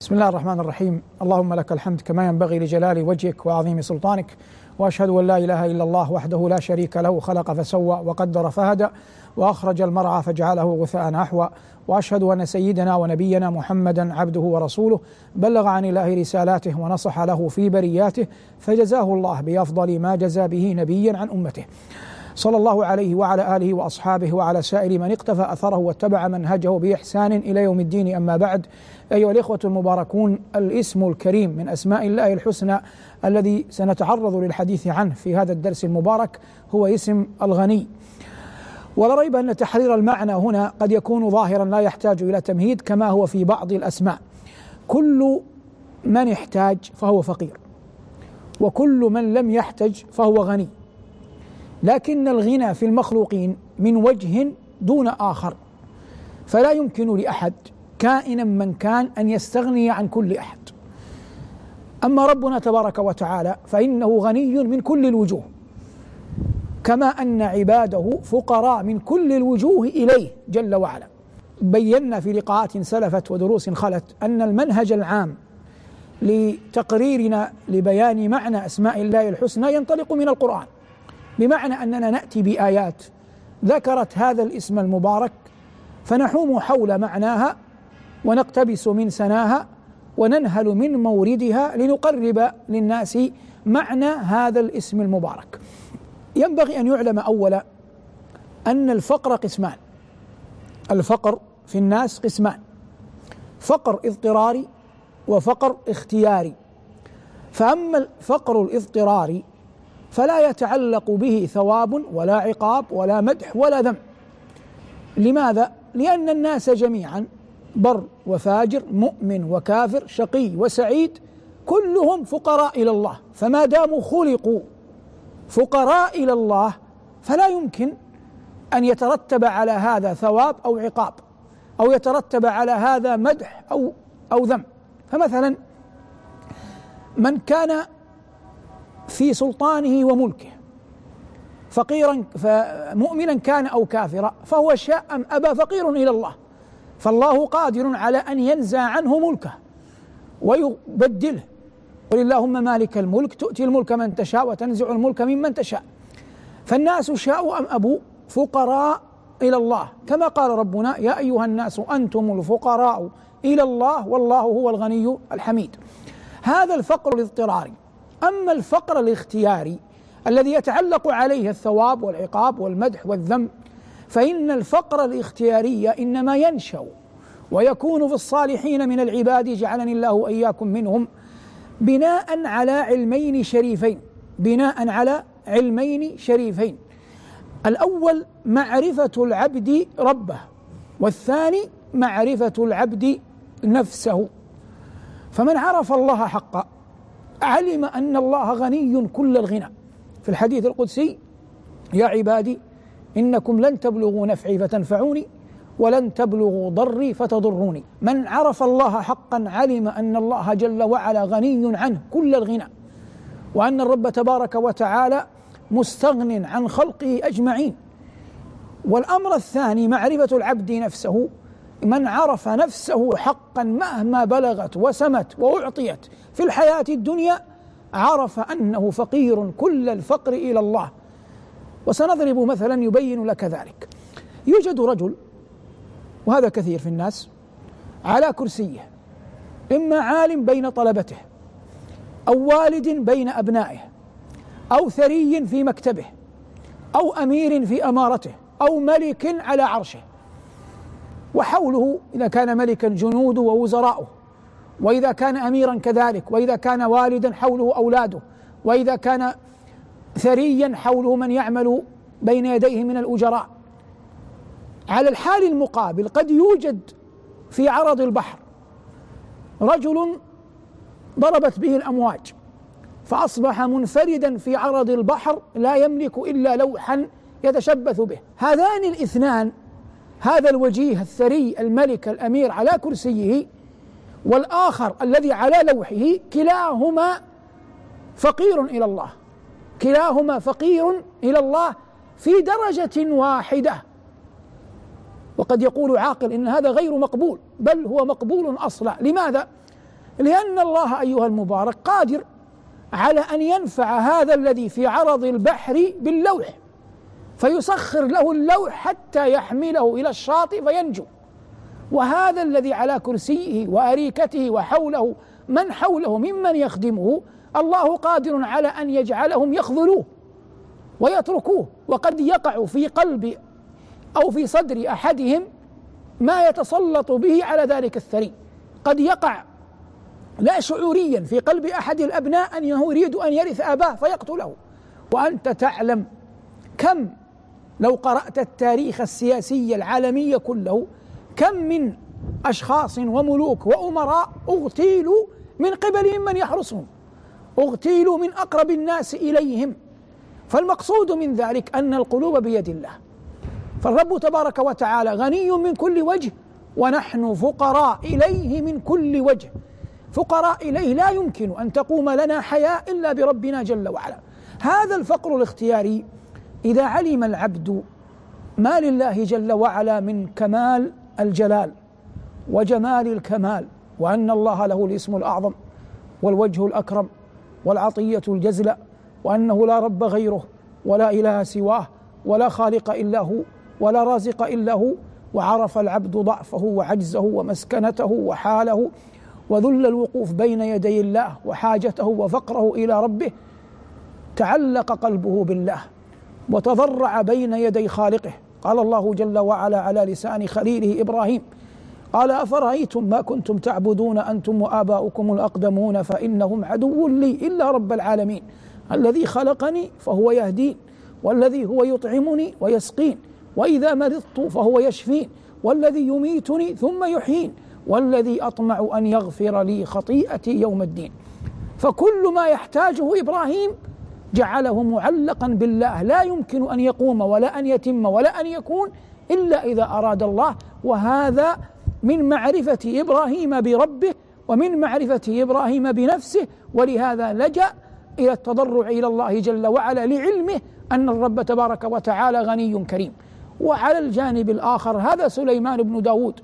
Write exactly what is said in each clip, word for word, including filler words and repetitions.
بسم الله الرحمن الرحيم. اللهم لك الحمد كما ينبغي لجلال وجهك وعظيم سلطانك، وأشهد أن لا إله إلا الله وحده لا شريك له، خلق فسوى وقدر فهدى وأخرج المرعى فجعله غثاء أحوى، وأشهد أن سيدنا ونبينا محمدا عبده ورسوله بلغ عن الله رسالاته ونصح له في برياته، فجزاه الله بأفضل ما جزى به نبيا عن أمته، صلى الله عليه وعلى آله وأصحابه وعلى سائر من اقتفى أثره واتبع منهجه بإحسان إلى يوم الدين. أما بعد، أيها الإخوة المباركون، الاسم الكريم من أسماء الله الحسنى الذي سنتعرض للحديث عنه في هذا الدرس المبارك هو اسم الغني. ولا ريب أن تحرير المعنى هنا قد يكون ظاهرا لا يحتاج إلى تمهيد، كما هو في بعض الأسماء. كل من احتاج فهو فقير، وكل من لم يحتج فهو غني، لكن الغنى في المخلوقين من وجه دون آخر، فلا يمكن لأحد كائنا من كان أن يستغني عن كل أحد. أما ربنا تبارك وتعالى فإنه غني من كل الوجوه، كما أن عباده فقراء من كل الوجوه إليه جل وعلا. بينا في لقاءات سلفت ودروس خلت أن المنهج العام لتقريرنا لبيان معنى أسماء الله الحسنى ينطلق من القرآن، بمعنى أننا نأتي بآيات ذكرت هذا الاسم المبارك فنحوم حول معناها ونقتبس من سناها وننهل من موردها لنقرب للناس معنى هذا الاسم المبارك. ينبغي أن يعلم أولا أن الفقر قسمان. الفقر في الناس قسمان: فقر اضطراري وفقر اختياري. فأما الفقر الاضطراري فلا يتعلق به ثواب ولا عقاب ولا مدح ولا ذم. لماذا؟ لأن الناس جميعا بر وفاجر، مؤمن وكافر، شقي وسعيد، كلهم فقراء إلى الله، فما داموا خلقوا فقراء إلى الله فلا يمكن أن يترتب على هذا ثواب أو عقاب، أو يترتب على هذا مدح أو أو ذم. فمثلا من كان في سلطانه وملكه فقيرا فمؤمنا كان أو كافرا فهو شاء أم أبى فقير إلى الله، فالله قادر على أن ينزع عنه ملكه ويبدله. قل اللهم مالك الملك تؤتي الملك من تشاء وتنزع الملك ممن تشاء. فالناس شاءوا أم أبوا فقراء إلى الله، كما قال ربنا: يا أيها الناس أنتم الفقراء إلى الله والله هو الغني الحميد. هذا الفقر الاضطراري. أما الفقر الاختياري الذي يتعلق عليه الثواب والعقاب والمدح والذم، فإن الفقر الاختياري إنما ينشأ ويكون في الصالحين من العباد، جعلني الله وإياكم منهم، بناء على علمين شريفين بناء على علمين شريفين الأول معرفة العبد ربه، والثاني معرفة العبد نفسه. فمن عرف الله حقا علم أن الله غني كل الغنى. في الحديث القدسي: يا عبادي إنكم لن تبلغوا نفعي فتنفعوني ولن تبلغوا ضري فتضروني. من عرف الله حقا علم أن الله جل وعلا غني عنه كل الغنى، وأن الرب تبارك وتعالى مستغن عن خلقه أجمعين. والأمر الثاني معرفة العبد نفسه. من عرف نفسه حقا مهما بلغت وسمت وأعطيت في الحياة الدنيا عرف أنه فقير كل الفقر إلى الله. وسنضرب مثلا يبين لك ذلك. يوجد رجل، وهذا كثير في الناس، على كرسيه، إما عالم بين طلبته، أو والد بين أبنائه، أو ثري في مكتبه، أو أمير في أمارته، أو ملك على عرشه، وحوله إذا كان ملكا جنوده ووزراؤه، وإذا كان أميرا كذلك، وإذا كان والدا حوله أولاده، وإذا كان ثريا حوله من يعمل بين يديه من الأجراء. على الحال المقابل قد يوجد في عرض البحر رجل ضربت به الأمواج فأصبح منفردا في عرض البحر لا يملك إلا لوحا يتشبث به. هذان الاثنان، هذا الوجيه الثري الملك الأمير على كرسيه، والآخر الذي على لوحه، كلاهما فقير إلى الله، كلاهما فقير إلى الله في درجة واحدة. وقد يقول عاقل إن هذا غير مقبول، بل هو مقبول أصلا. لماذا؟ لأن الله أيها المبارك قادر على أن ينفع هذا الذي في عرض البحر باللوح، فيسخر له اللوح حتى يحمله إلى الشاطئ فينجو، وهذا الذي على كرسيه وأريكته وحوله من حوله ممن يخدمه الله قادر على أن يجعلهم يخذلوه ويتركوه، وقد يقع في قلب أو في صدر أحدهم ما يتسلط به على ذلك الثري، قد يقع لا شعوريا في قلب أحد الأبناء أنه يريد أن يرث أباه فيقتله. وأنت تعلم كم لو قرأت التاريخ السياسي العالمي كله كم من أشخاص وملوك وأمراء اغتيلوا من قبل من يحرسهم، اغتيلوا من أقرب الناس إليهم. فالمقصود من ذلك أن القلوب بيد الله، فالرب تبارك وتعالى غني من كل وجه، ونحن فقراء إليه من كل وجه، فقراء إليه، لا يمكن أن تقوم لنا حياة إلا بربنا جل وعلا. هذا الفقر الاختياري إذا علم العبد ما لله جل وعلا من كمال الجلال وجمال الكمال، وأن الله له الاسم الأعظم والوجه الأكرم والعطية الجزلة، وأنه لا رب غيره ولا إله سواه ولا خالق إلا هو ولا رازق إلا هو، وعرف العبد ضعفه وعجزه ومسكنته وحاله وذل الوقوف بين يدي الله وحاجته وفقره إلى ربه، تعلق قلبه بالله وتضرع بين يدي خالقه. قال الله جل وعلا على لسان خليله إبراهيم قال أفرأيتم ما كنتم تعبدون أنتم وآباؤكم الأقدمون فإنهم عدو لي إلا رب العالمين الذي خلقني فهو يهدين، والذي هو يطعمني ويسقين، وإذا مرضت فهو يشفين، والذي يميتني ثم يحيين، والذي أطمع أن يغفر لي خطيئتي يوم الدين. فكل ما يحتاجه إبراهيم جعله معلقا بالله، لا يمكن أن يقوم ولا أن يتم ولا أن يكون إلا إذا أراد الله. وهذا من معرفة إبراهيم بربه ومن معرفة إبراهيم بنفسه، ولهذا لجأ إلى التضرع إلى الله جل وعلا لعلمه أن الرب تبارك وتعالى غني كريم. وعلى الجانب الآخر هذا سليمان بن داود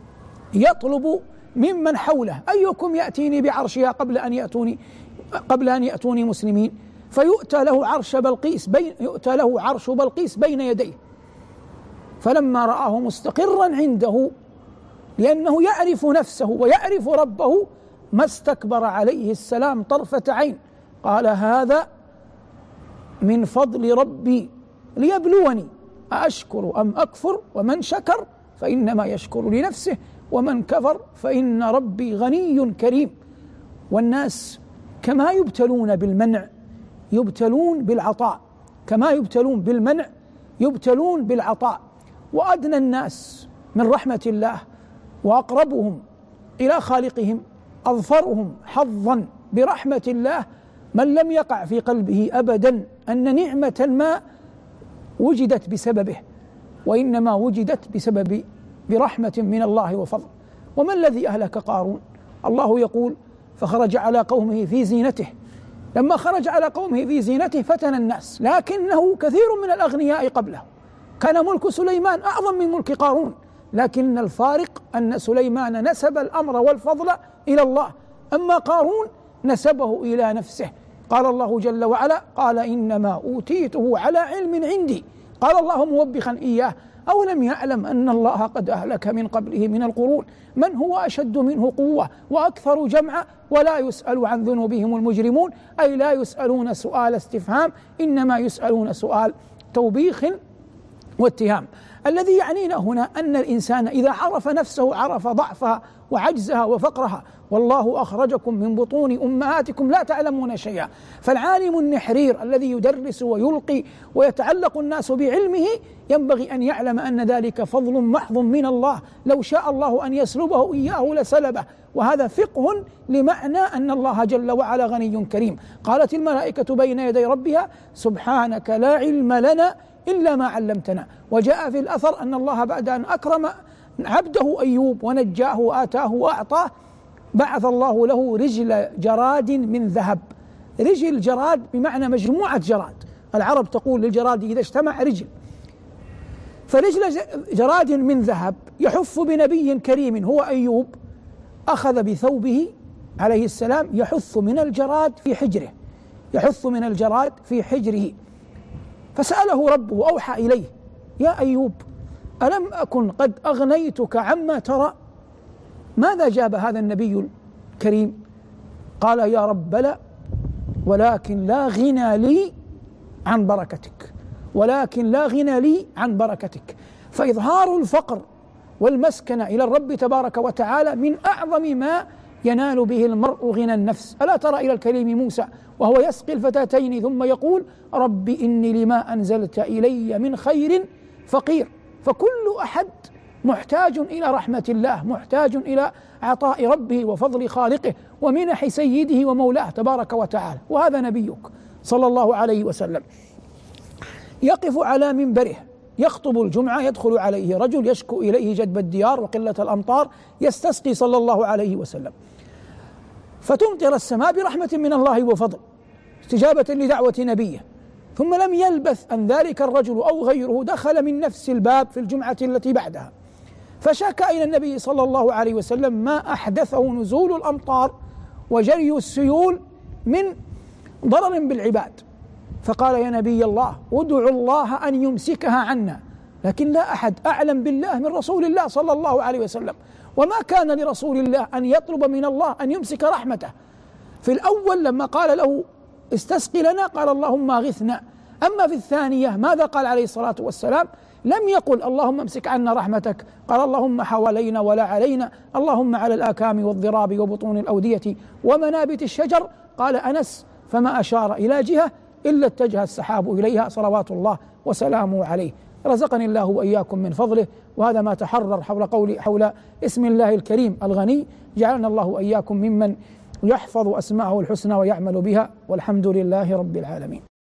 يطلب ممن حوله أيكم يأتيني بعرشها قبل أن يأتوني قبل أن يأتوني مسلمين، فيؤتى له عرش بلقيس بين يؤتى له عرش بلقيس بين يديه، فلما رآه مستقرا عنده لأنه يعرف نفسه ويعرف ربه ما استكبر عليه السلام طرفة عين، قال هذا من فضل ربي ليبلوني أأشكر أم أكفر، ومن شكر فإنما يشكر لنفسه ومن كفر فإن ربي غني كريم. والناس كما يبتلون بالمنع يبتلون بالعطاء، كما يبتلون بالمنع يبتلون بالعطاء. وأدنى الناس من رحمة الله وأقربهم إلى خالقهم أظفرهم حظا برحمة الله من لم يقع في قلبه أبدا أن نعمة ما وجدت بسببه، وإنما وجدت بسبب برحمة من الله وفضل. وما الذي أهلك قارون؟ الله يقول فخرج على قومه في زينته، لما خرج على قومه في زينته فتن الناس، لكنه كثير من الأغنياء قبله، كان ملك سليمان أعظم من ملك قارون، لكن الفارق أن سليمان نسب الأمر والفضل إلى الله، أما قارون نسبه إلى نفسه. قال الله جل وعلا قال إنما أوتيته على علم عندي، قال الله موبخا إياه أولم يعلم أن الله قد أهلك من قبله من القرون من هو أشد منه قوة وأكثر جمعا ولا يسأل عن ذنوبهم المجرمون، أي لا يسألون سؤال استفهام إنما يسألون سؤال توبيخ واتهام. الذي يعنينا هنا أن الإنسان إذا عرف نفسه عرف ضعفها وعجزها وفقرها، والله أخرجكم من بطون أمهاتكم لا تعلمون شيئا. فالعالم النحرير الذي يدرس ويلقي ويتعلق الناس بعلمه ينبغي أن يعلم أن ذلك فضل محض من الله، لو شاء الله أن يسلبه إياه لسلبه. وهذا فقه لمعنى أن الله جل وعلا غني كريم. قالت الملائكة بين يدي ربها سبحانك لا علم لنا إلا ما علمتنا. وجاء في الأثر أن الله بعد أن أكرم عبده أيوب ونجاه وآتاه وأعطاه بعث الله له رجل جراد من ذهب. رجل جراد بمعنى مجموعة جراد، العرب تقول للجراد إذا اجتمع رجل، فرجل جراد من ذهب يحف بنبي كريم هو أيوب، أخذ بثوبه عليه السلام يحث من الجراد في حجره، يحث من الجراد في حجره، فسأله ربه أوحى إليه: يا أيوب ألم أكن قد أغنيتك عما ترى؟ ماذا جاب هذا النبي الكريم؟ قال: يا رب بلى، ولكن لا غنى لي عن بركتك، ولكن لا غنى لي عن بركتك. فإظهار الفقر والمسكنة إلى الرب تبارك وتعالى من أعظم ما ينال به المرء غنى النفس. ألا ترى إلى الكريم موسى وهو يسقي الفتاتين ثم يقول: رب إني لما أنزلت إلي من خير فقير. فكل أحد محتاج إلى رحمة الله، محتاج إلى عطاء ربه وفضل خالقه ومنح سيده ومولاه تبارك وتعالى. وهذا نبيك صلى الله عليه وسلم يقف على منبره يخطب الجمعة، يدخل عليه رجل يشكو إليه جدب الديار وقلة الأمطار، يستسقي صلى الله عليه وسلم، فتمطر السماء برحمة من الله وفضل استجابة لدعوة نبيه. ثم لم يلبث أن ذلك الرجل أو غيره دخل من نفس الباب في الجمعة التي بعدها، فشكى إلى النبي صلى الله عليه وسلم ما أحدثه نزول الأمطار وجري السيول من ضرر بالعباد، فقال: يا نبي الله ادعوا الله أن يمسكها عنا، لكن لا أحد أعلم بالله من رسول الله صلى الله عليه وسلم، وما كان لرسول الله أن يطلب من الله أن يمسك رحمته. في الأول لما قال له استسقي لنا قال: اللهم اغثنا. أما في الثانية ماذا قال عليه الصلاة والسلام؟ لم يقل اللهم امسك عنا رحمتك، قال: اللهم حوالينا ولا علينا، اللهم على الآكام والضراب وبطون الأودية ومنابت الشجر. قال أنس: فما أشار إلى جهة إلا اتجه السحاب إليها صلوات الله وسلامه عليه. رزقني الله وإياكم من فضله، وهذا ما تحرر حول قول حول اسم الله الكريم الغني. جعلنا الله وإياكم ممن يحفظ أسماءه الحسنى ويعمل بها، والحمد لله رب العالمين.